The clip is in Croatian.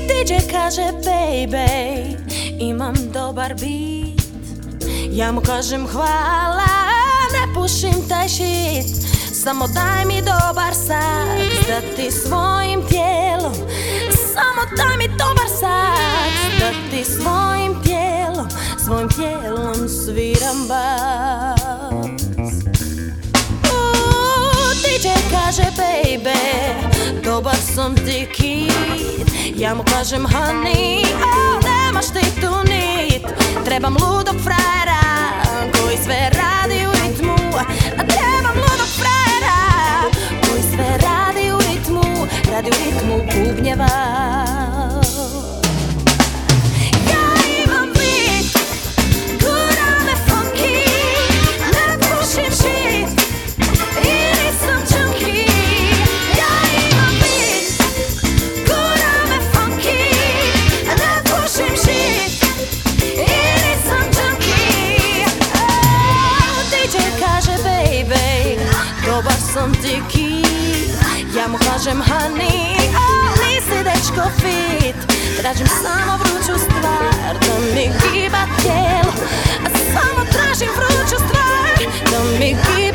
DJ kaže baby, imam dobar beat. Ja mu kažem hvala, ne pušim taj shit. Samo daj mi dobar saks da ti svojim tijelom, samo daj mi dobar saks da ti svojim tijelom sviram bas. DJ kaže baby, dobar sam ti kid. Ja mu kažem honey, nemaš ti tu nit. Trebam ludog frajera koji sve radi u ritmu. Trebam ludog frajera koji sve radi u ritmu bubnjeva. Dobar sam ti kid. Ja mu kažem honey, nisi dečko fit. Tražim samo vruću stvar da mi giba tijelo. Samo tražim vruću stvar da mi giba